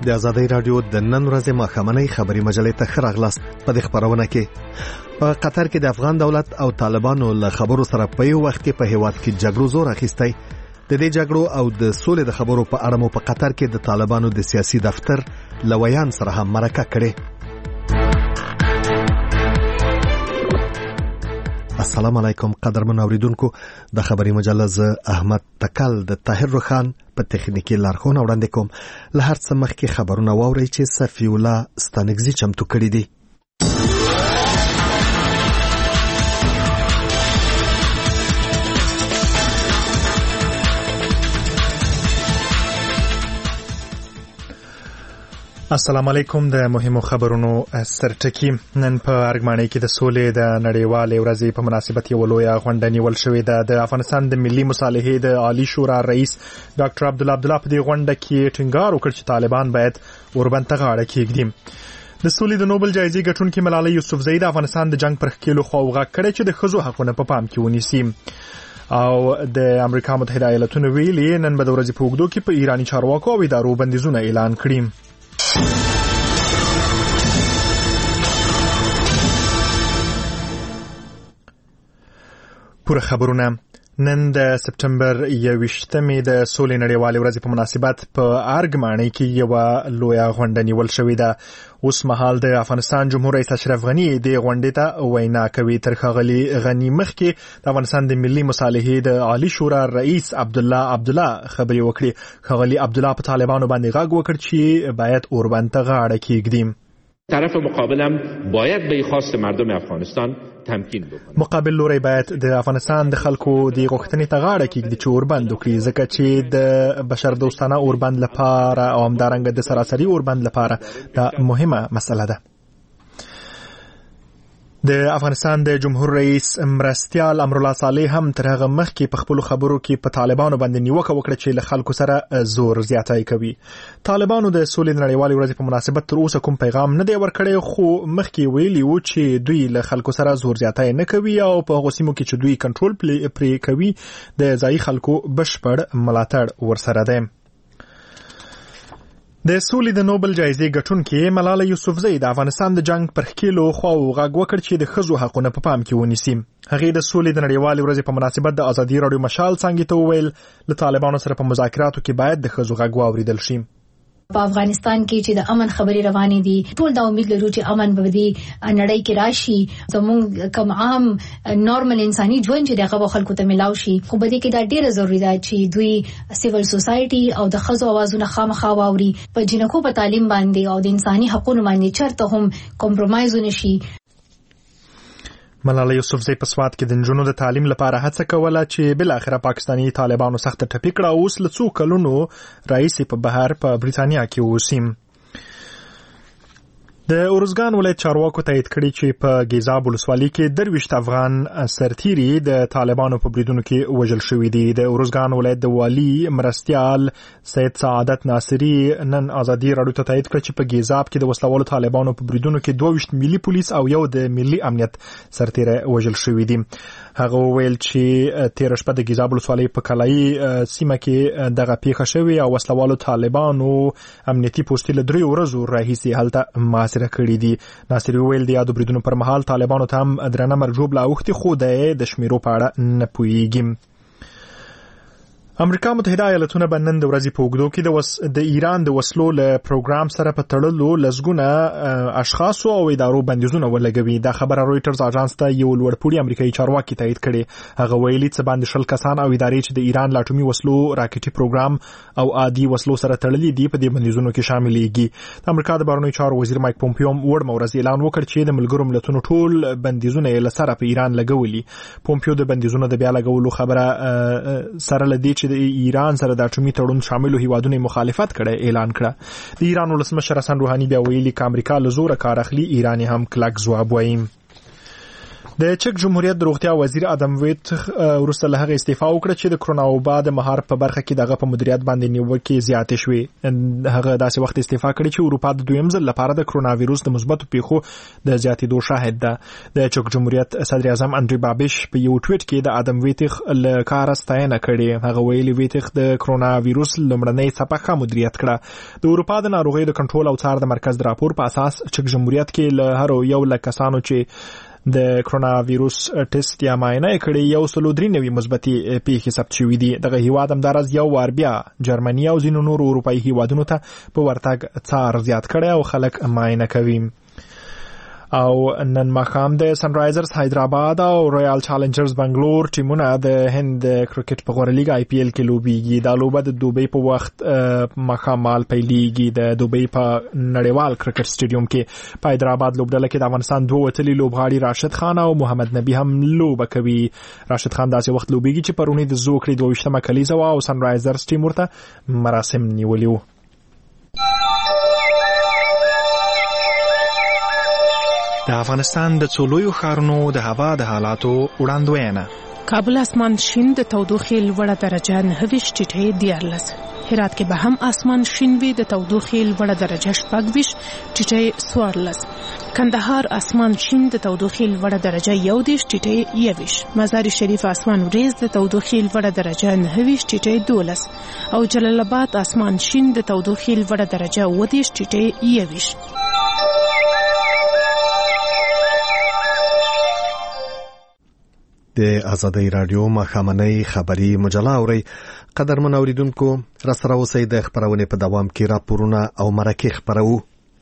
د آزادۍ رادیو د نن ورځې ماښامنۍ خبري مجلې ته ښه راغلاست. په دې خبرونه کې په قطر کې د افغان دولت او طالبانو له خبرو سره په یو وخت کې په هیواد کې جګړو زور اخیستی. د دې جګړو او د سولې د خبرو په اړه مو په قطر کې د طالبانو د سیاسي دفتر لویان سره هم مرکه کړې. السلام علیکم قدرمن اوریدونکو، د خبري مجله ز احمد تکل د طاهر روخان په تخنیکی لارښوونه وړاندې کوم. له هر څه مخکې خبرونه واورئ چې صفی الله ستانګزي چمتو کړي دي. السلام علیکم. د مهمو خبرونو سرټکی. نن په ارګمانۍ کې د سولې د نړیوالې ورځې په مناسبت یو لویه غونډه نیول شوې ده. د افغانستان د ملي مصالحې د عالی شورا رئیس ډاکټر عبدالله عبدالله په دې غونډه کې ټینګار وکړ چې طالبان باید اوربند ته غاړه کېږدي. د سولې د نوبل جایزې ګټونکې ملالۍ یوسفزۍ د افغانستان د جنگ پر ښکېلو خواوغه کړی چې د ښځو حقونه په پام کې ونیسي. او د امریکا متحده ایالاتونو ویلي نن به د ورځې په اوږدو کې په ایراني چارواکو او ادارو بندیزونه اعلان کړي. پوره خبرونه. نن د سپټمبر 21مې د سولې نړیوالې ورځې په مناسبت په ارګمانۍ کې یو لویه غونډه نیول شوې ده. اوس مهال د افغانستان جمهور رئیس اشرف غنی د غونډې ته وینا کوي. تر ښاغلي غنی مخکې د افغانستان د ملي مصالحې د عالی شورا رئیس عبدالله عبدالله خبرې وکړي. ښاغلي عبدالله په طالبانو باندې غږ وکړ چې باید اوربند ته غاړه کېږدي. طرف مقابلم باید به خواست مردم افغانستان تمکین بکنه. مقابل لوري باید د افغانستان د خلکو د غوښتنې ته غاړه کېږدي چې اوربند وکړي، ځکه چې د بشر دوستانه اوربند لپاره او همدارنګه د سراسري اوربند لپاره دا مهمه مسله ده. د افغانستان د جمهور رئیس مرستیال امرالله صالح هم تر هغه مخکې په خپل خبرو کې په طالبانو باندې نیوکه وکړه چې له خلکو سره زور زیاتی کوي. طالبانو د سولې نړیوالې ورځې په مناسبت تر اوسه کوم پیغام نه دی ورکړی، خو مخکې ویلي وو چې دوی له خلکو سره زور زیاتی نه کوي او په هغو سیمو کې چې دوی کنټرول پرې کوي د ځایي خلکو بشپړ ملاتړ ورسره دی. د سولې د نوبل جایزې ګټونکې ملالۍ یوسفزۍ د افغانستان د جنگ پر ښکېلو خواو غږ وکړ چې د ښځو حقونه په پام کې ونیسي. هغې د سولې د نړیوالې ورځې په مناسبت د ازادي راډیو مشال څانګې ته وویل له طالبانو سره په مذاکراتو کې باید د ښځو غږ واورېدل شي. په افغانستان کې چې د امن خبري روانې دي، ټول دا امید لرو چې امن به دې نړۍ کې راشي، زموږ کوم عام نورمال انساني ژوند چې دغه خلکو ته ملاوي شي. خو به دې کې دا ډیره ضروری ده چې دوی سیویل سوسایټي او د خزو اوازونه خامخا واوري، په جنکو په تعلیم باندې او د انساني حقوقو باندې چرته هم کمپرمایز ونشي. ملالۍ یوسفزۍ په سوات کې د نجونو د تعلیم لپاره هڅه کوله چې بل اخره پاکستاني طالبانو سخت ټپي کړه. اوس له څو کلونو رئیس په بهر په بریتانیا کې اوسي. د اورزګان ولایت چارواکو تایید کړي چې په ګیزاب ولسوالۍ کې 23 افغان سرتیري د طالبانو په بریدونو کې وژل شوي دي. د اورزګان ولایت د والي مرستیال سید سعادت ناصری نن ازادي راډیو ته تایید کړ چې په ګیزاب کې د وسلوالو طالبانو په بریدونو کې 22 ملي پولیس او یو د ملي امنیت سرتیری وژل شوي دي. هغه ویل چې تیر شپه د ګیزاب ولسوالۍ په کلایي سیمه کې دغه پیښه شوې او وسلوالو طالبانو امنیتي پوسټې له 3 ورځو راهیسې هلته محاصره کړي دي. ناصری ویل د یادو بریدونو پر مهال طالبانو ته هم درنه مرجوب لا اوختي، خو د شمیرو په اړه نه پوهیږي. امریکا متحده ایالاتونه به نن د ورځې په اوږدو کې د ایران د وسلو له پروګرام سره په تړلو لسګونه اشخاصو او ادارو بندیزونه ولګوي. دا خبره رويټرز اژانس ته یو لوړپوړي امریکایي چارواکي تایید کړي. هغه ویلي چې باندې 20 کسان او ادارې چې د ایران لا اټومي وسلو راکټي پروګرام او عادي وسلو سره تړلي دي په دې بندیزونو کې شاملېږي. د امریکا د بهرنیو چارو وزیر مایک پومپیو وړ مورز اعلان وکړ چې د ملګرو ملتونو ټول بندیزونه یې له سره په ایران لګولي. پومپیو د بندیزونو د بیا لګولو خبره سره لدی چې د ایران سره د اټومي تړون شاملو هیوادونو مخالفت کړي اعلان کړه. د ایران ولسمشر حسن روحاني بیا ویلي چې امریکا له زوره کار اخلي، ایران هم کلک ځواب وایي. د چک جمهوریت د روغتیا وزیر ادم ویت ورسته له هغه استعفا وکړه چې د کرونا وبا د مهار په برخه کې دغه په مدیریت باندې نیوکې زیاتې شوې. هغه داسې وخت استعفا کړی چې اروپا د دویم ځل لپاره د کرونا وایروس د مثبتو پیښو د زیاتېدو شاهد ده. د چک جمهوریت صدر اعظم اندری بابیش په یو ټویټ کې د ادم ویتخ له کار ستاینه کړې. هغه ویلي ویتخ د کرونا وایروس لومړنۍ څپه مدیریت کړه. د اروپا د ناروغیو د کنټرول او څار د مرکز د راپور په اساس چک جمهوریت کې له هر یو لک کسانو چې د کرونا وایروس ټیسټ یا معاینه کړي 193 مثبتې پیښې ثبت شوې دي. دغه هیواد همدارس یو وار بیا جرمني او ځینو نورو اروپایي هیوادونو ته په ورتګ څار زیات کړي او خلک معاینه کوي. او نن ماښام د سن رایزرز حیدرآباد او رویال چالنجرز بنگلور ټیمونه د هند کرکټ په غوړه لیګ آی پی ایل کې لوبېږي. دا لوبه د دوبۍ په وخت ماښام مال پیلېږي. د دوبۍ په نړیوال کرکټ سټیډیوم کې په حیدرآباد لوبډله کې د افغانستان دوه وتلي لوبغاړي راشد خان او محمد نبی هم لوبه کوي. راشد خان داسې وخت لوبېږي چې پرونی د زوکړې 22مه کلیزه او سن رایزرز ټیم ورته مراسم نیولي وو. د افغانستان د څولویو ښارونو د هوا د حالاتو وړاندوینه. کابل اسمان شین د تودوخې لوړه درجه 29 ټیټه 14. هرات کې به هم اسمان شین وي د تودوخې لوړه درجه 26 ټیټه 14. کندهار اسمان شین د تودوخې لوړه درجه 11 ټیټه 21. مزار شریف اسمان وریځ د تودوخې لوړه درجه 29 ټیټه 12. او جلال آباد اسمان شین د تودوخې لوړه درجه 20 ټیټه 21. د آزادۍ رادیو ماښامنۍ خبري مجله اوري. قدرمن اوریدونکو را سره اوسئ. د خبرونې په دوام کې راپورونه او مرکې خبرو.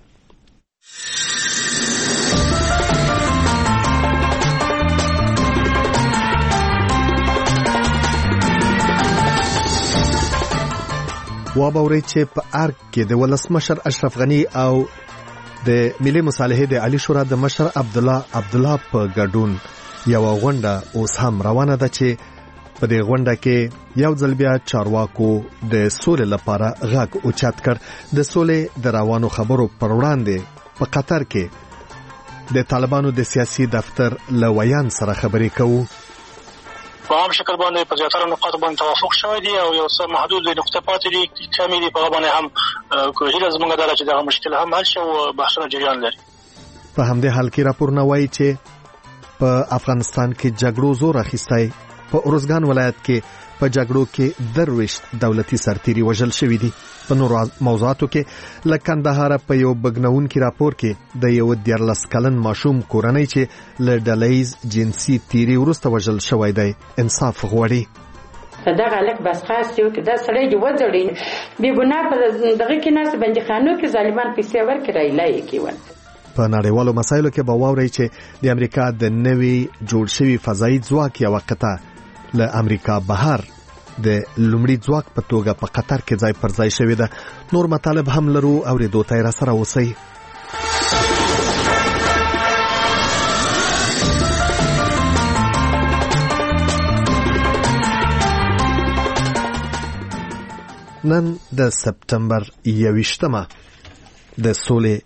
وابوري چې په ارګ کې د ولسمشر اشرف غنی او د ملي مصالحې د علی شورا د مشر عبدالله په ګډون یو غونډه اوس هم روانه ده چې په دې غونډه کې یو ځل بیا چارواکو د سولې لپاره غږ اوچت کړ. د سولې د روانو خبرو پر وړاندې په قطر کې د طالبانو د سیاسي دفتر له ویان سره خبرې کوو. په عام شکل باندې په زیاتره نقاط باندې توافق شوی دی او یو څه محدود نقطې پاتې دي کمی دي. په باندې هم کوهیله زموږ دغه چې دغه مشکل هم حل شي او بحثونه جریان لري. په همدې حال کې راپورونه وایي چې په افغانستان کې جګړو زور اخیستی. په ارزګان ولایت کې په جګړو کې 23 دولتي سرتیري وژل شوي دي. په نورو موضوعاتو کې له کندهار په یو بګنونکي راپور کې د یو 14 کلن ماشوم کورنۍ چې له ډلهیز جنسي تیری وروسته وژل شوی دی انصاف غواړي. دا غلط بس خاص یو کې دا سړی دی وځړي بي ګناه په دغه کې ناس باندې خانو کې ظالمان پیسې ورکړي لای کیون. په نړیوالو مسایلو کې به واورئ چې د امریکا د نوي جوړ شوي فضایي ځواک یوه قطعه له امریکا بهر د لومړي ځواک په توګه په قطر کې ځای پر ځای شوې ده. نور مطالب هم لرو اورېدو ته یې راسره اوسئ. نن د سپتمبر 21 د سولې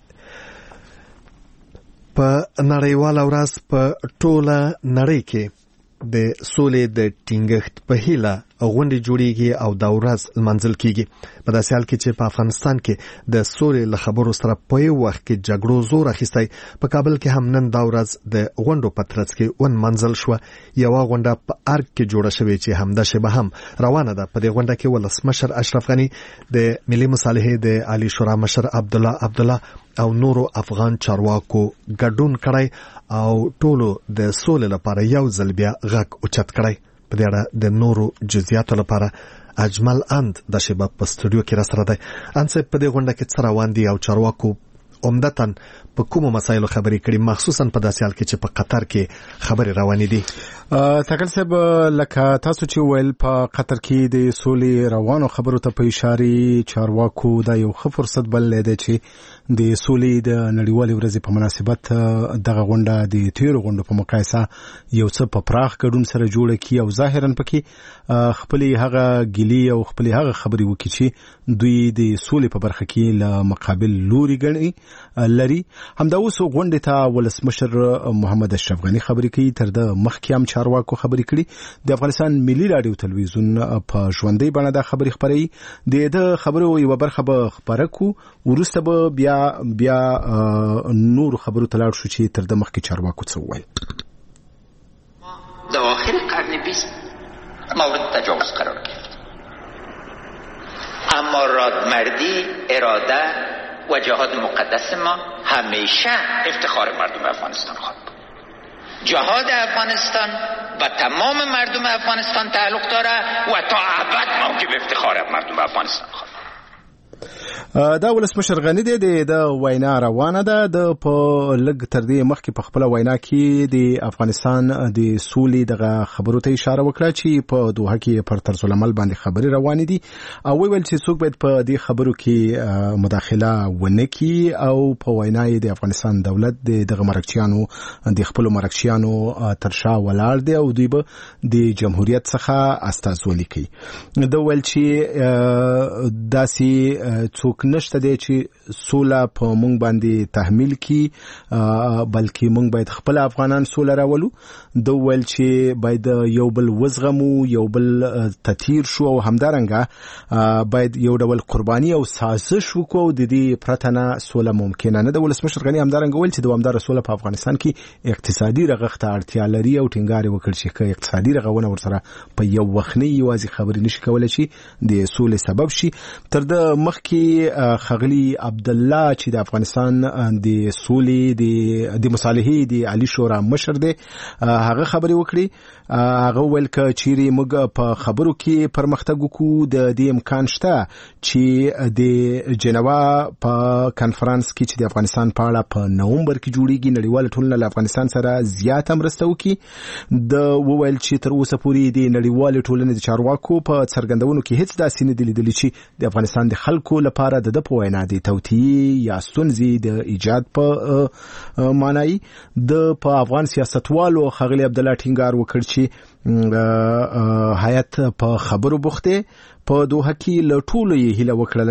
په نړیواله ورځ په ټوله نړۍ کې د سولې د ټینګښت په هیله غونډې جوړیږي او دا ورځ لمانځل کیږي. په داسې حال کې چې په افغانستان کې د سولې له خبرو سره په یو وخت کې جګړو زور اخیستی. په کابل کې هم نن دا ورځ د غونډو په ترڅ کې ونمانځل شوه. یوه غونډه په ارګ کې جوړه شوې چې همدا شیبه هم روانه ده. په دې غونډه کې ولسمشر اشرف غنی، د ملي مصالحې د علی شورا مشر عبدالله او نورو افغان چارواکو ګډون کړی او ټولو د سولې لپاره یو ځل بیا غږ اوچت کړی. په دې اړه د نورو جزئیاتو لپاره اجمل اند د شیبه په سټوډیو کې راسره دی. انڅه په دې غونډه کې څه روان دي او چارواکو عمدتاً په کومو مسایلو خبرې کړي، مخصوصا په داسې حال کې چې په قطر کې خبرې روانې دي؟ تاکل صاحب، لکه تاسو چې ویل په قطر کې د سولې روانو خبرو ته په اشاره چارواکو دا یو ښه فرصت بللی دی چې د سولې د نړیوالې ورځې په مناسبت دغه غونډه د تیرو غونډو په مقایسه یو څه په پراخ ګډون سره جوړه کړي او ظاهرا پکې خپلې هغه ګیلې او خپلې هغه خبرې وکړي چې دوی د سولې په برخه کې له مقابل لوري لري. همدا اوس غونډې ته ولسمشر محمد اشرف غنی خبرې کوي. تر د مخکې هم چارواکو خبرې کړي. د افغانستان ملي رادیو تلویزیون په ژوندۍ بڼه دا خبرې خپروي. د خبرو یو برخه به خبره کو، وروسته به بیا نور خبرو ته لاړ شو چې تر د مخکې چارواکو څه وویل. در آخر قرن 20 مورد تجاوز قرار گرفت، اما رادمردی، اراده و جهاد مقدس ما همیشه افتخار مردم افغانستان خواهد بود. جهاد افغانستان و تمام مردم افغانستان تعلق داره و تا ابد موجب افتخار مردم افغانستان خواهد. دا ولسمشر غنی دی د وینا روانه ده. د په لګ تر دې مخکې په خپل وینا کې د افغانستان د سولې دغه خبرو ته اشاره وکړه چې په دوحه کې پر طرز العمل باندې خبرې روانې دي او ویل چې څوک باید په دې خبرو کې مداخله ونه کړي او په وینا یې د افغانستان دولت دغه مرکچیانو د خپل مرکچیانو تر شا ولاړ دی او دوی به د جمهوریت څخه استازولي کوي. د ویل چې داسې څوک نشته دی چې سوله په مونږ باندې تحمیل کی، بلکې مونږ باید خپل افغانان سوله راولو. د ویل چې باید یو بل وزغمو، یو بل تطهیر شو او همدارنګه باید یو ډول قرباني او سازش وکړو او د دې پرته نه سوله ممکنه نه ده. ولسمشر غنی همدارنګه ویل چې دوامداره سوله په افغانستان کې اقتصادي رغښت ته اړتیا لري او ټینګار وکړ چې که اقتصادي رغونه ورسره په یو وخت نه یوازې خبرې نشي کولای چې د سولې سبب شي. تر د مخکې خغلی عبدالله چې د افغانستان د سولې د مصالحې د عالی شورا مشر دی، هغه خبرې وکړي. هغه ویل ک چیرې موږ په خبرو کې پرمختګ وکړو، د دې امکان شته چې د جنوا په کانفرنس کې چې د افغانستان په اړه په نومبر کې جوړیږي نړیواله ټولنه له افغانستان سره زیات مرسته وکړي. د ویل چې تر اوسه پورې د نړیواله ټولنې د چارواکو په څرګندونو کې هیڅ داسې نه دی لیدلی چې د افغانستان د خلکو لپاره د په وینا د توطیې یا ستونزې د ایجاد په معنی د په افغان سیاستوالو خغلی عبدالله ټینګار وکړ چې هیات په خبرو بوخته. په دوحه کې له ټولو یې هیله وکړله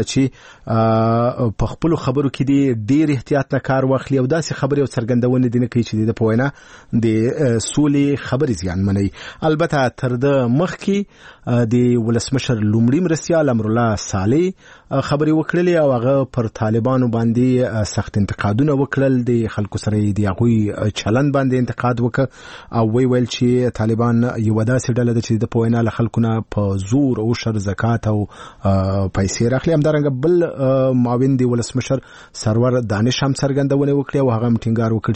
چې په خپل خبرو کې د ډیر احتیاط نه کار واخلي او داسې خبرې او څرګندونه دي نه کوي چې د په وینا د سولې خبرې زیانمنوي. البته تر د مخکې د ولسمشر لومړي مرستیال امرالله صالح خبرې وکړلې او هغه پر طالبانو باندې سخت انتقادونه وکړل. د خلکو سره د هغوی چلند باندې انتقاد وکړ او ویل چې طالبان یو داسې ډله ده چې د په وینا له خلکو نه په زور او شر زکات او پیسې راخلي. همدارنګه بل معاون دی ولسمشر سرور دانش هم څرګندونه وکړه او هغه ټینګار وکړ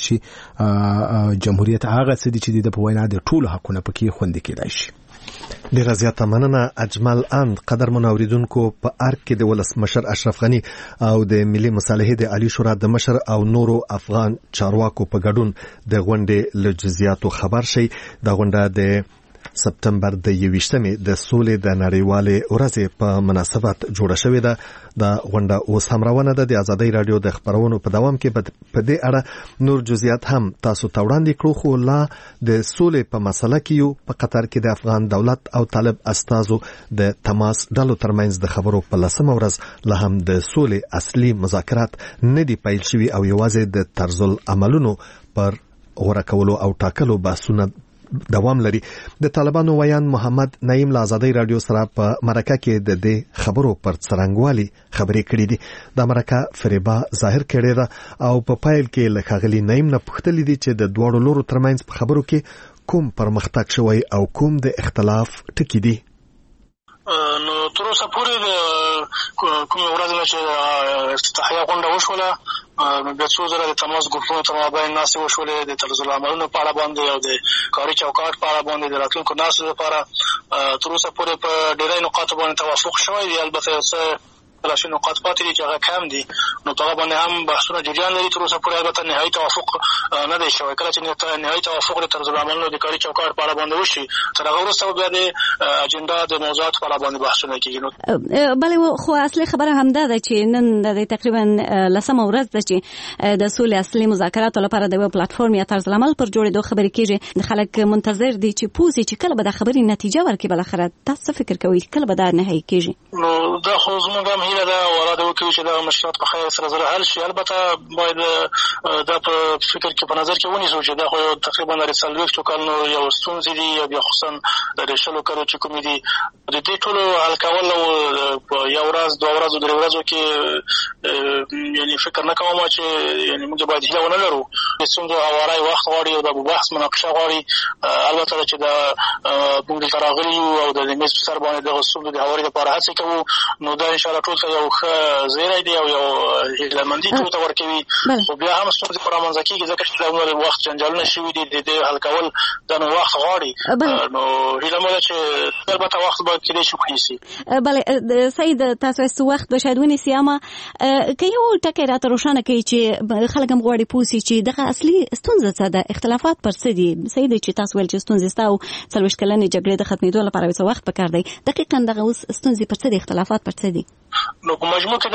چې جمهوریت هغه څه دي چې د په وینا د ټولو حقونه پکې خوندي کېدای شي. ډیره زیاته مننه اجمل اند. قدر منوریدونکو په ارګ کې د ولسمشر اشرف غنی او د ملي مصالحې د عالی شورا د مشر او نورو افغان چارواکو په ګډون د غونډې له جزئیاتو خبر شي. د غونډه د سپتمبر د 21مې د سولې د نړیوالې ورځې په مناسبت جوړه شوې ده. د غونډه اوس هم روانه ده. د آزادۍ رادیو د خبرونو په دوام کې په دې اړه نور جزئیات هم تاسو ته وړاندې کړو، خو لا د سولې په مسله کې یو په قطر کې د افغان دولت او طالب استازو د تماس ډلو ترمنځ د خبرو په 10مه ورځ لا هم د سولې اصلي مذاکرات نه دی پیل شوي او یوازې د طرز العملونو پر غوره کولو او ټاکلو بحثونه دوام لري. د طالبانو ویان محمد نعیم له آزادۍ رادیو سره په مرکه کې د دې خبرو پر څرنګوالي خبرې کړې دي. د مرکه فریبا ظاهر کړې ده او په پایل کې له ښاغلي نعیم نه پوښتلې دي چې د دواړو لورو ترمنځ په خبرو کې کوم پرمختګ شوی او کوم د اختلاف ټکي دي. نو تر اوسه پورې کوم ورځ چې افتتاحیه غونډه وشوله د څو زره د تماس ګروپونو تر مابین ناستې وشولې د طرز العملونو په اړه باندې او د کاري چوکاټ په اړه باندې د راتلونکو نسل لپاره تر اوسه پورې په ډېری نقاطو باندې توافق شوی دی. البته یو څه بلاشي نقاط پاتې دي چې هغه کم دي، نو په هغه باندې هم بحثونه جریان لري. تر اوسه پورې البته نهایي توافق نه دی شوی. کله چې نهایي توافق د طرز العملونو د کاري چوکاټ په اړه باندې وشي تر هغه وروسته بیا د اجنډا د موضوعاتو په اړه باندې بحثونه کېږي. بلې خو اصلي خبره همدا ده چې نن د تقریبا 10مه ورځ ده چې د سولې اصلي مذاکراتو لپاره د یو پلیټفارم یا طرز العمل پر جوړېدو خبرې کېږي. خلک منتظر دي چې پوزي چې کله به د خبرې نتیجه ورکړي. بل اخر تاسو فکر کوئ کله به دا نهایي کېږي؟ نو دا خو زموږ هم هیله ده او اراده وکړي چې دغه مشکلات په خیر سره زر حل شي. البته باید دا په فکر کې په نظر کې ونیسو چې دا خو تقریبا 40 کلونو یو ستونزې دي او بیا خصوصا د 100 کلونو چې کومې دي د دې ټولو حل کول په یو ورځ 2 ورځو 3 ورځو کې یعنی فکر نه کوم چې یعنی موږ باید هیله ونه لرو. څنګه هوارای وخت غواړي او د بحث مناقشه غواړي. البته چې دا موږ دلته راغلي یو او د میز په سر باندې دغه ستونزو د هواري لپاره هڅې کوو، نو دا انشاءالله ټول ته یو ښه زیری دی او یو هیلهمندي ټول ته ورکوي. خو بیا هم ستونزې په رامنځته کېږي ځکه چې دا وخت جنجالونه شوي دي، د دې حل کول دا نو وخت غواړي. نو هیله مو ده چې البته وخت به کېدای شي ونیسي. بله سید، تاسو هېڅ وخت به شاید ونیسي، اما که یو ټکی راته روښانه کوي چې خلک هم غواړي پوه سي چې دغه اصلي ستونزه څه ده، اختلافات پر څه دي؟ سید چې تاسو ویل چې ستونزې ستا او 40 کلنې جګړې د ختمېدو لپاره څه وخت پکار دی، دقیقا دغه اوس ستونزې پر څه دي، اختلافات پر څه دي؟ نو په مجموع کې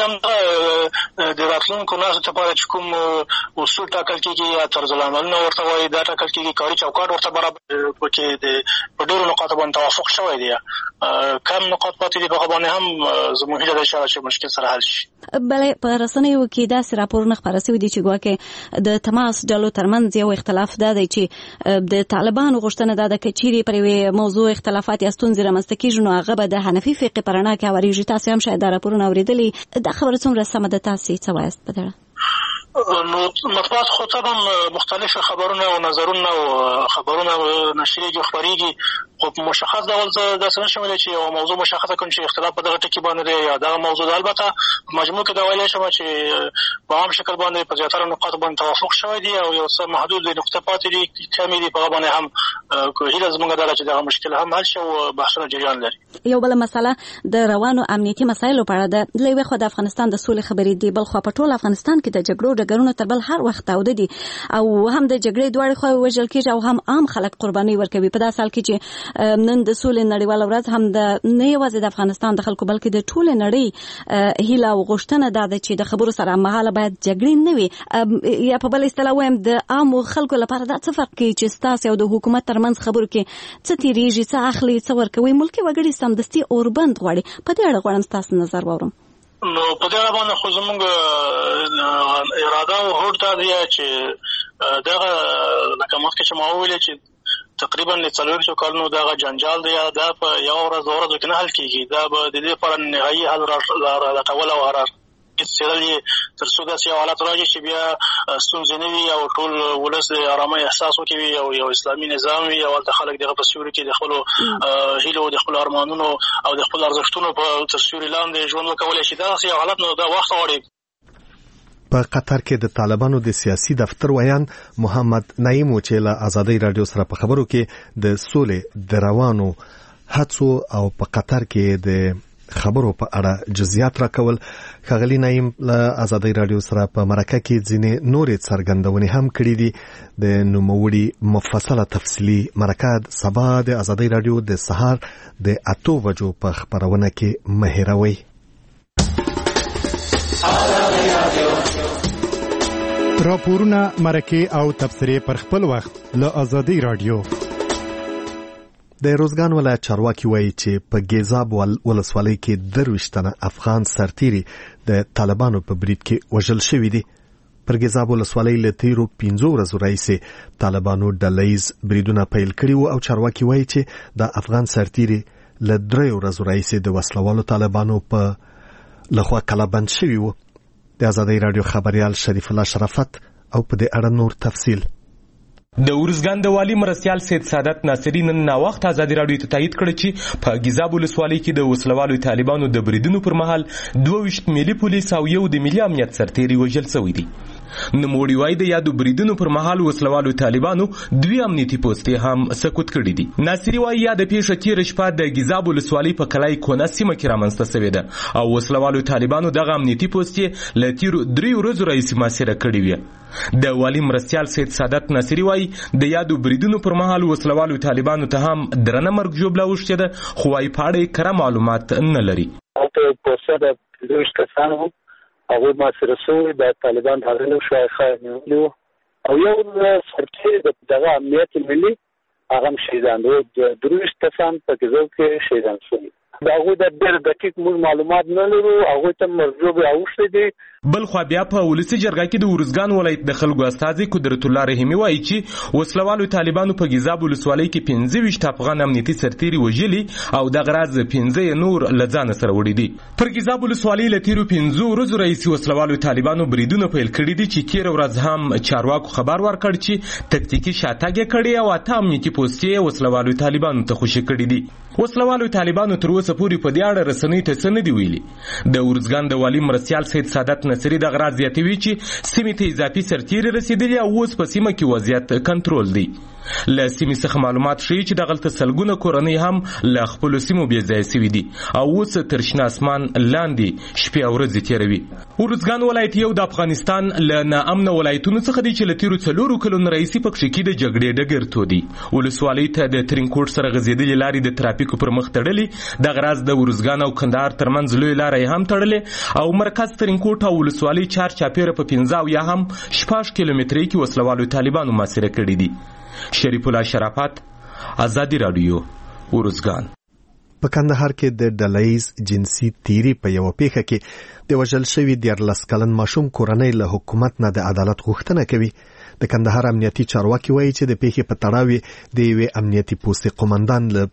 د راتلونکو ناسو لپاره چې کوم اصول ټاکل کېږي یا طرز العملونه ورته وایي دا ټاکل کېږي، کاري چوکاټ ورته برابر پکې په ډېرو نقاطو باندې توافق شوی دی. کم نقاط پاتې دي، په هغه باندې هم زموږ هیله ده چې مشکل سره حل شي. بله په رسنیو کې داسې راپورونه خپاره شوي دي چې ګواکې د تماس ډلو ترمنځ یو اختلاف دا دی چې د طالبانو غوښتنه دا ده که چیرې پر یوې موضوع اختلافات یا ستونزې رامنځته کېږي نو هغه به د حنفي فقې په رڼا کې هوارېږي. تاسو هم شاید دا راپورونه اورېدلي، دا خبره څومره سمه ده؟ تاسې څه وایاست په دغه؟ نو مطبوعات خو طبعا مختلف خبرونه او نظرونه او خبرونه نشریږي او خپریږي، خو مشخص ډول داسې نشم ویلی چې یو موضوع مشخصه کړم چې اختلاف په دغه ټکي باندې دی یا دغه موضوع ده. البته په مجموع کې دا ویلی شم چې په عام شکل باندې په زیاتره نقاطو باندې توافق شوی دی او یو څه محدود نقطې پاتې دي کمې دي، په هغه باندې هم هیله زموږ دا ده چې دغه مشکل هم حل شي او بحثونه جریان لري. یو بله مسله د روانو امنیتي مسایلو په اړه ده. له یوې خوا د افغانستان د سولې خبرې دي، بل خوا په ټول افغانستان کې د جګړو ډګرونه تر بل هر وخت تاوده دي او هم د جګړې دواړې خواوې وژل کېږي او هم عام خلک قرباني ورکوي. په داسې حال کې چې نن د سولې نړیواله ورځ هم د نه یوازې د افغانستان د خلکو بلکې د ټولې نړۍ هیله او غوښتنه دا ده چې د خبرو سره هممهاله باید جګړې نه وي، یا په بل اصطلاح وایم د عامو خلکو لپاره دا څه فرق کوي چې ستاسې او د حکومت ترمنځ خبرو کې څه تیریږي، څه اخلي، څه ورکوي؟ ملکي وګړي سمدستي اوربند غواړي. په دې اړه غواړم ستاسو نظر واورم. نو په دې اړه باندې خو زموږ اراده او هوډ دا دی چې دغه لکه مخکې چې ما وویلې چې تقریبا له 40 کلونو دغه جنجال دی دا په یو ورځ 2 ورځو کې نه حل کېږي. دا به د دې لپاره نهایي حل راټول او څېړل یې تر څو داسې یو حالت راځي چې بیا ستونزې نه وي او ټول ولس د ارامۍ احساس وکوي او یو اسلامي نظام وي او هلته خلک دغه په سیوري کې د خپلو هیلو، د خپلو ارمانونو او د خپلو ارزښتونو په تر سیوري لاندې ژوند وکولی شي. داسې یو حالت نو دا وخت غواړي. په قطر کې د طالبانو د سیاسي دفتر ویان محمد نعیم چې له آزادۍ رادیو سره په خبرو کې د سولې د روانو هڅو او په قطر کې د خبرو په اړه جزئیات راکول. ښاغلي نعیم له آزادۍ رادیو سره په مرکه کې ځینې نورې څرګندونې هم کړې دي. د نوموړي مفصله تفصیلي مرکه سبا د آزادۍ رادیو د سهار د 8 بجو په خبرونه کې مه هېروئ. راپورونه، مرکې او تبصرې پر خپل وخت له آزادۍ رادیو. د روزګان ولایت چارواکي وایي چې په ګیزاب ولسوالۍ کې 23 تنه افغان سرتیري د طالبانو په برید کې وژل شوي دي. پر ګیزاب ولسوالۍ له تیرو 5 ورځو راهیسې طالبانو ډلهییز بریدونه پیل کړي وو او چارواکي وایي چې د افغان سرتیري له 3 ورځو راهیسې د وسلوالو طالبانو په لخوا کلابند شوي وو. د آزادۍ رادیو خبریال شریف الله شرافت او په دې اړه نور تفصیل. د ورزګان د والی مرستیال سید سعادت ناصری نن ناوخت آزادۍ رادیو ته تایید کړ چې په ګیزاب ولسوالۍ کې د وسلوالو طالبانو د بریدونو پر مهال 22 ملي پولیس او یو د ملي امنیت سرتیري وژل شوي دي. نوموړي وایي د یادو بریدونو پر مهال وسلوالو طالبانو 2 امنیتي پوستې هم سقوط کړي دي. ناصری وایي یاد پیښه تیر شپه د ګیزاب ولسوالۍ په کلای کونه سیمه کې رامنځته شوې ده او وسلوالو طالبانو دغه امنیتي پوستې له تیر 3 ورځو راهیسې محاصره کړي وي. د والی مرستیال سید سعادت ناصری وایي د یادو بریدونو پر مهال وسلوالو طالبانو ته هم درنه مرګ ژوبله اوښتې ده، خو وايي په اړه یې کره معلومات نه لري. هغوی محاصره شوي د طالبان راغلي وو، شایخه یې نیولي وو او یو سرتیري دغه امنیت ملي هغه هم شهیدان وو. 23 کسان په ګیزاب کې شهیدان شوي. دا هغه د ډېر دقیق معلومات نه لرو. هغه ته مرجو به اوښتي دي. بل خو بیا په ولسی جرګه کې د ورزګان ولایت د خلکو استازي قدرت الله رحیمی وایي چې وسلوالو طالبانو په ګیزاب ولسوالۍ کې 25 افغان امنیتي سرتیري وژلي او د غراز 15 نور لځان سره وړي دي. پر ګیزاب ولسوالۍ لتیرو 15 ورځې رئیس وسلوالو طالبانو بریدونه پیل کړي دي چې کیر ورځ هم چارواکو خبر ورکړ چې تکتیکی شاتګ کړي او اته امنیتي پوسټي وسلوالو طالبانو ته خوشی کړي دي. وسلوالو طالبانو تر اوسه پورې په دې اړه رسنۍ ته څه نه دي ویلي. د ورزګان د والی مرسیال سید سعادت نصری د غراز زیاتوي چې سیمې ته اضافي سرتیري رسیدلي او اوس په سیمه کې وضعیت کنټرول دی. له سیمې څخه معلومات ښیي چې دغلته سلګونه کورنۍ هم له خپلو سیمو بې ځایه سوي دي او اوس تر شنه اسمان لاندې شپې او ورځې تېروي. ورزګان ولایت یو د افغانستان له ناامنه ولایتونو څخه دی چې له تېرو 4 کلونو راهیسې پکښې کې د جګړې ډګر تودي. ولسوالۍ ته د ترینکوټ سره غځېدلې لارې د ترافیکو پر مخ تړلې. دغه راز د ورزګان او کندهار ترمنځ لوی لاره هم تړلې او مرکز ترینکوټ او ولسوالۍ چار چاپیره په 15 یا هم 6 کیلومترۍ کې وسلوالو طالبانو محاصره کړي دي. شریف الله شرافت، آزادی رادیو، ورزګان. په کندهار کې د ډلهیز جنسي تیری په یو پیښه کې د وژل شوي 14 کلن ماشوم کورنۍ له حکومت نه د عدالت غوښتنه کوي. د کندهار امنیتي چارواکي وایي چې د پیښې په تړاو د یوې امنیتي پوستې قومندان له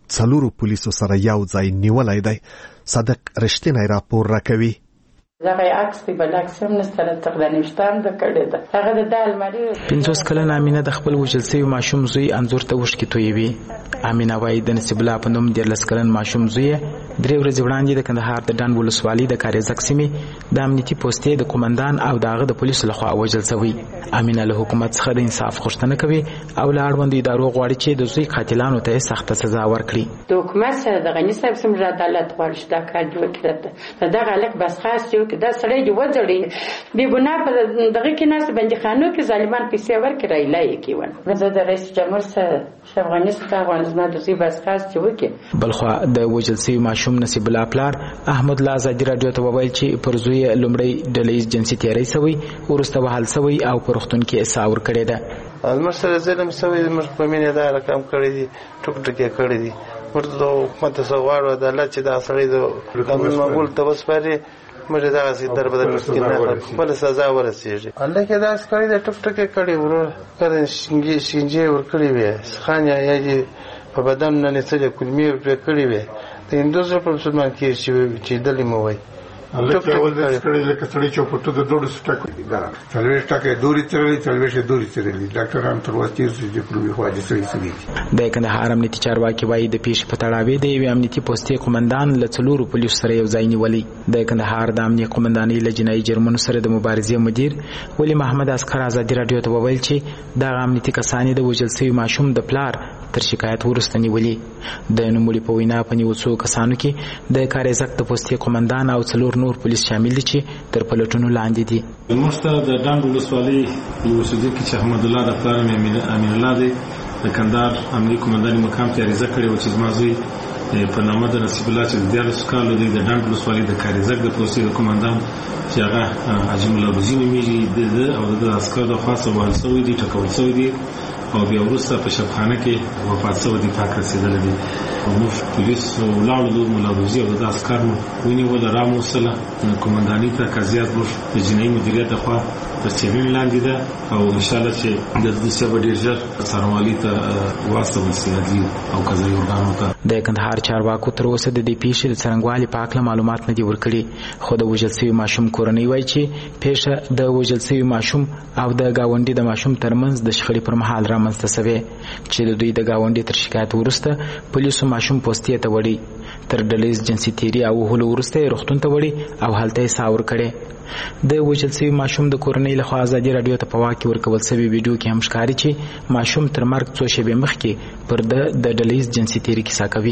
4 پولیسو سره یو ځای نیولای دی. صادق رښتینی راپور راکوي. دغه عکس په بلکس هم نستره تقدانشتان د کړه ده. هغه د الماری 50 کلن امینه د خپل وژل شوی ماشوم زوی انزور ته وښکي تویوي. امینه وايي د نصیب الله په نوم 14 کلن ماشوم زوی 3 ورځې وړاندې د کندهار د ډنډ ولسوالۍ د کاریزک سیمې د امنیتي پوستې د قومندان او دغه د پولیسو لخوا وژل شوی. امینه له حکومت څخه د انصاف غوښتنه کوي او له اړوندو ادارو غواړي چې د زوی قاتلانو ته سخت سزا ورکړي. د حکومت سره د غنی صاحب سم عدالت غواړي چې دا کار جوړ کړي. دغه الک بس خاص چې دا سړی دی وځړي بی ګناه په دغه کې ناس بندخانو کې ظالمان پیسې ورکړي لای کی ونه. زه د رئیس جمهور سره افغانستان افغانستان د سی بس خاص چې وکي. بلخوا د وژل شوی ماشوم نصیب الله پلار احمد الله آزادی رادیو ته وویل چې پر زوی لومړی ډلهیز جنسي تیری شوی ورسته وهل شوی او پر وختون کې اساور کړی ده. المسله ظلم شوی د مخکمنه دا رقم کړی دي ټوک ټکی کړی دي. ورته حکومت سوغواړو عدالت چې دا سړی د قانون مقبول توسپاري مجه دا سي در بدل مسکینه خپل سزا ورسیږي. الله کې دا سکړی د ټوک ټکی کړی ورو کړي شینجی ور کړی وي خانیا یی په بدن نه نڅلې کلمې ور کړی وي. د اندوزر په مسلمان کې چې دلی مو وای الله کې اول د سکړی لکه سړی چې په تو د دوړو سټک دا څلوي ټکه دوری ترلې څلوي دوری ترلې ډاکټران تر واسطې چې پروي خو دې سړي سړي. د کندهار امنیتي چارواکي وایي د پیښې په تړاو د یو امنیتي پوستې قومندان له 4 پولیسو سره یو ځای نیولې. د کندهار د امنیتي قومندانۍ له جنایي جرمونو سره د مبارزې مدیر ولی محمد اسکر آزادی رادیو ته وویل چې د امنیتي کسانې د وژل شوي ماشوم د پلار تر شکایت وروسته نیولې. د نوموړي په وینا په نیول کسانو کې د کاریزک د پوستې قومندان او 4 نور پولیس شامل دي چې تر پلټونو لاندې دي. موږ د ډنډ ولسوالۍ یو اوسیدونکي چې احمد الله د پلار امین الله دی د کندهار امنیتي قومندانۍ مقام ته عریضه کړې و چې زما زوی په نامه د نصیب الله چې د 14 کالو دی د ډنډ ولسوالۍ د کاریزک د پوستې د قومندان چې هغه حاجي مولا روزي نومیږي او د عسکر د خاصه وهل شوی دي ټکول شوی دي او بیا وروسته په شبخانه کې وفات شوی دي پاک رسېدلی دي. موږ پولیس ولاړو مولا روزي او د عسکر ونیول راموسله قومندانۍ ته قضیات موږ د جنایي مدیریت لخوا په څېړنې لاندې ده او انشاءالله چې د دې څه به ډېر ژر څارنوالۍ ته واستول سي عدلي او قضایي ارګانو ته. د کندهار چارواکو تر اوسه د دې پیښې د څرنګوالي په هکله معلومات نه دي ورکړي. خو د وژل شوي ماشوم کورنۍ وایي چې پیښه د وژل شوي ماشوم او د ګاونډي د ماشوم ترمنځ د شخړې پر مهال رامنځته شوې چې د دوی د ګاونډي تر شکایت وروسته پولیسو ماشوم پوستې ته وړي. تر ډلهیز جنسي تیري او وهلو وروسته یې روغتون ته وړي او هلته یې ساور کړی. د وژل شوي ماشوم د کورنۍ لخوا ازادي رادیو ته په واک کې ورکول شوي ویډیو کې هم ښکاري چې ماشوم تر مرګ څو شېبې مخکې پر د ډلهیز جنسي تیري کیسه کوي.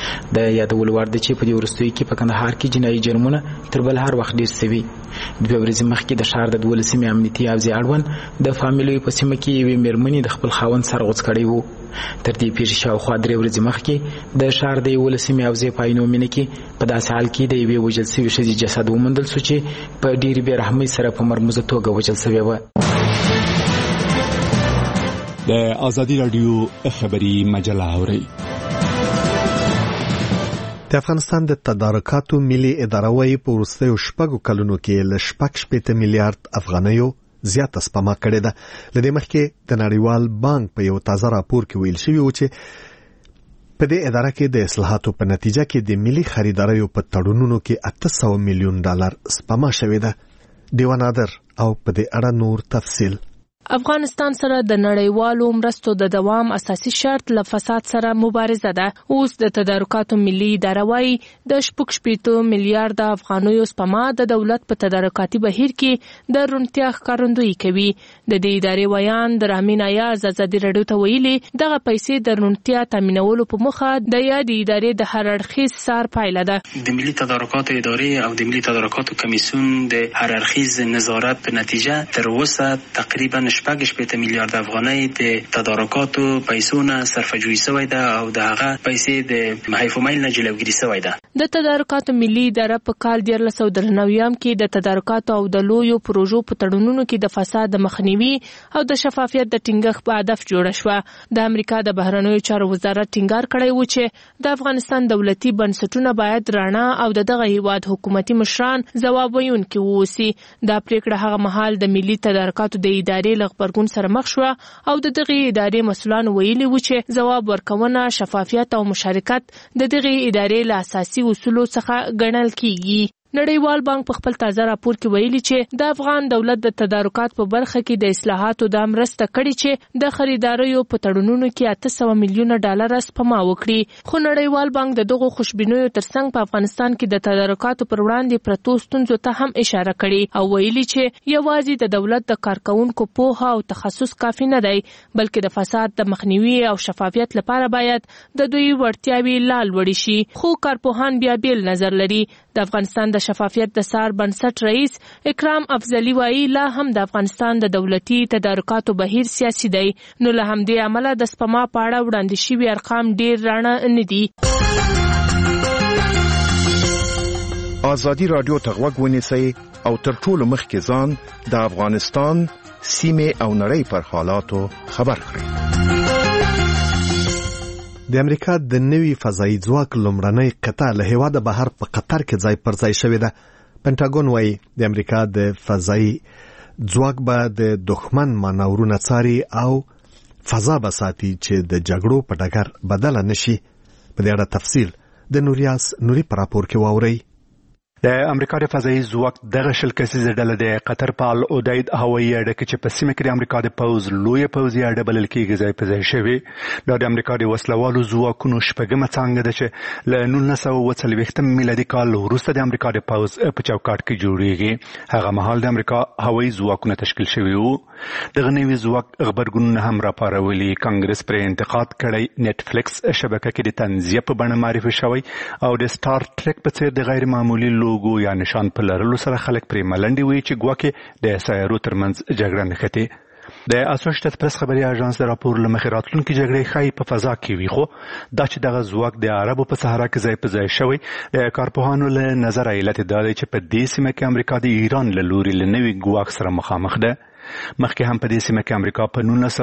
د یادول وړ ده چې په دې وروستیو کې په کندهار کې جنایي جرمونه تر بل هر وخت ډېر شوي. 2 ورځې مخکې د ښار د 12 امنیتي حوزې اړوند د فامیلیو په سیمه کې یوې مېرمنې د خپل خاوند سر غوڅ کړی و. تر دې پیښې شاوخوا 3 ورځې مخکې د ښار د 11 حوزې په عینومینه کې په داسې حال کې د یوې وژل شوې ښځې جسد وموندل شو چې په ډېرې بې رحمۍ سره په مرموزه توګه وژل شوې وه. د ازادي رادیو خبري مجله اورئ. د افغانستان د تدارکاتو ملي اداره وايي په وروستیو 6 کلونو کې ل 6 میلیارډ افغانیو زیاته سپما کړې ده. لدې مخکې د نړیوال بانک په یو تازه راپور کې ویل شوی و چې په دې اداره کې د اصلاحاتو په نتیجه کې د ملي خریداریو په تړونونو کې 800 میلیون ډالر سپما شوې ده. دیوه نادر او په دې اړه نور تفصیل. افغانستان سره د نړیوالو مرستو د دوام اساسي شرط له فساد سره مبارزه ده. اوس د تدارکاتو ملي اداره وايي د 6 میلیارډ افغانیو سپما د دولت په تدارکاتي بهیر کې د رونتیا ښکارندویي کوي. د دې ادارې ویان د رامین ایاز ازادي رادیو ته ویلي دغه پیسې د رونتیا تامینولو په مخه د یاد ادارې د هر اړخیز سار پایله ده. د ملي تدارکاتو ادارې او د ملي تدارکاتو کمیسیون د هر اړخیز نظارت په نتیجه تر اوسه تقریبا 6 میلیارد افغانۍ د تدارکاتو پیسو نه صرفه‌جویي شوې ده او د هغه پیسې د حیف و میل نه جلوګیري شوې ده. د تدارکاتو ملي اداره په کال 1993 کې د تدارکاتو او د لویو پروژو په تړونونو کې د فساد مخنیوي او د شفافیت د ټینګښت په هدف جوړه شوه. د امریکا د بهرنیو چارو وزارت ټینګار کړی و چې د افغانستان دولتي بنسټونه باید رڼا او دغه هیواد حکومتي مشران ځواب ویونکي ووسی. دا پریکړه هغه مهال د ملي تدارکاتو د ادارې غبرګون سره مخ شو او د دغه ادارې مسؤلان ویلي و چې ځواب ورکونه شفافیت او مشارکت د دغه ادارې له اساسي اصولو څخه ګڼل کیږي. نړیوال بانک په خپل تازه راپور کې ویلي چې د افغان دولت د تدارکات په برخه کې د اصلاحاتو د مرسته کړې چې د خریداریو په تړونونو کې 800 میلیون ډالر سپما وکړي. خو نړیوال بانک د دغه خوشبینیو ترڅنګ په افغانستان کې د تدارکاتو پر وړاندې پرتو ستونزو ته هم اشاره کړې او ویلي چې یوازې د دولت د کارکونکو پوهه او تخصص کافي نه دی بلکې د فساد د مخنیوي او شفافیت لپاره باید د دوی وړتیاوې لا لوړې شي. خو کارپوهان بیا بیل نظر لري. د افغانستان د شفافیت د سار بنسټ رئیس اکرام افضلی وایي لا هم د افغانستان د دولتي تدارکاتو بهیر سیاسي دی نو له همدې امله د سپما په اړه وړاندې شوي ارقام ډیر رڼا نه دي. ازادي رادیو ته غوږ ونیسئ او تر ټولو مخکې ځان د افغانستان سیمې او نړۍ پر حالاتو خبر کړئ. د امریکا د نوي فضایي ځواک لومړنۍ قطعه له هیواده بهر په قطر کې ځای پر ځای شوې ده. پنټاګون وايي د امریکا د فضایي ځواک به د دښمن مانورونه څاري او فضا به ساتي چې د جګړو په ډګر بدله نشي. په دې اړه تفصیل د نوریاس نوري په راپور کې واورئ. د امریکا د فضایي ځواک دغه شل کسیزه ډله د قطر په العدید هوایي اډه کې چې په سیمه کې د امریکا د پوز لوی پوځي اډه بلل کېږي ځای په ځای شوی. د امریکا د وسلوالو ځواکونو شپږمه څانګه ده چې له 1940 میلادي کال وروسته د امریکا د پوز په چوکاټ کې جوړیږي. هغه مهال د امریکا هوایي ځواکونه تشکیل شوي وو. دغه نوي ځواک خبرګونونه هم راپارولي. کانګرس پر انتقاد کړی. نتفلیکس شبکه کې د طنزیه په بڼه معرفي شوی او د سٹار ټریک په څیر د غیر معمولی لوګو یا نشان په لرلو سره خلک پرې ملنډي وي چې ګواکې د سایرو ترمنځ جګړه نښتې. د اسوسییټډ پریس خبري اژانس د راپور له مخې راتلونکي جګړې ښایي په فضا کې وي. خو دا چې دغه ځواک د عربو په صحرا کې ځای په ځای شوی د کارپوهانو له نظره علت دا دی چې په دې سیمه کې امریکا د ایران له لوري له نوي ګواښ سره مخامخ ده. مخکې هم په دې سیمه کې امریکا په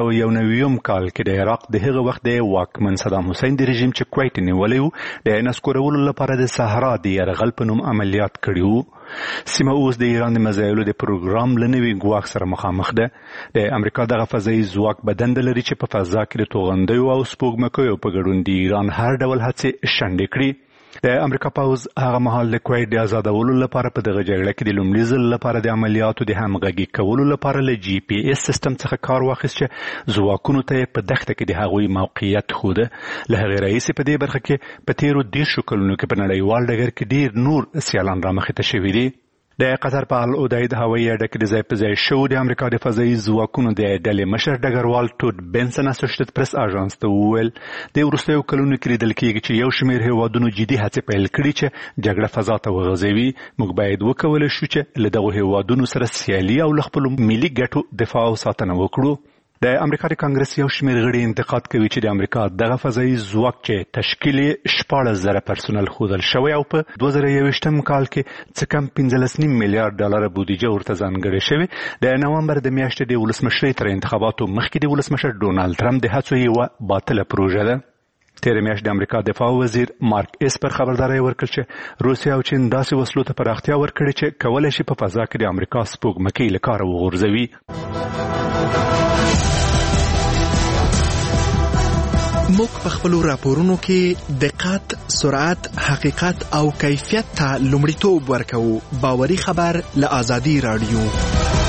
1991 کال کې د عراق د هغه وخت د واکمن صدام حسین د رژیم چې کویت نیولی و د نسکورولو لپاره د صحرا د یرغل په نوم عملیات کړي وو. سیمه اوس د ایران د مزایلو د پروګرام له نوي ګواښ سره مخامخ ده. د امریکا دغه فضایي ځواک به دنده لري چې په فضا کې د توغندیو او سپوږمکیو په ګډون د ایران هر ډول هڅې شنډې کړي. د امریکا پوز هغه مهال د کویت د آزادولو لپاره په دغه جګړه کې د لومړي ځل لپاره د عملیاتو د همغږي کولو لپاره له جی پی ایس سیستم څخه کار واخیست چې ځواکونو ته په دښته کې د هغوی موقعیت ښوده. له هغې راهیسې په دې برخه کې په تیرو 10 کلونو کې په نړیوال ډګر کې ډیر نور سیالان رامخې ته شوي دي. د قطر په العدید هوایي اډه کې د ځای په ځای شو د امریکا د فضایي ځواکونو د ډلې مشر ډګروال ټود بنسن اسوسییټډ پریس اژانس ته وویل د وروستیو کلونو کې لیدل کېږي چې یو شمېر هیوادونو جدي هڅې پیل کړي چې جګړه فضا ته وغځوي. موږ باید وکولی شو چې له دغو هیوادونو سره سیالي او له خپلو ملي ګټو دفاع او ساتنه وکړو. د امریکا د کانګرس یو شمېر غړي انتقاد کوي چې د امریکا دغه فضایي ځواک چې تشکیل 14,000 پرسونل ښودل شوی او په 2021 کال کې څه کم 15.5 میلیارډ ډالر بودیجه ورته ځانګړې شوې. د نومبر د میاشتې د ولسمشرۍ تر انتخاباتو مخکې د ولسمشر ډونالډ ټرمپ د هڅو یوه باطله پروژه ده. تیر میاشت د امریکا دفاع وزیر مارک اسپر خبرداري ورکړه چې روسیا او چین داسې وسلو ته پراختیا ورکړي چې کولای شي په فضا کې د امریکا سپوږمکۍ له کاره وغورځوي. موږ په خپلو راپورونو کې دقت، سرعت، حقیقت او کیفیت ته لومړیتوب ورکوو. باوري خبر له آزادي رادیو.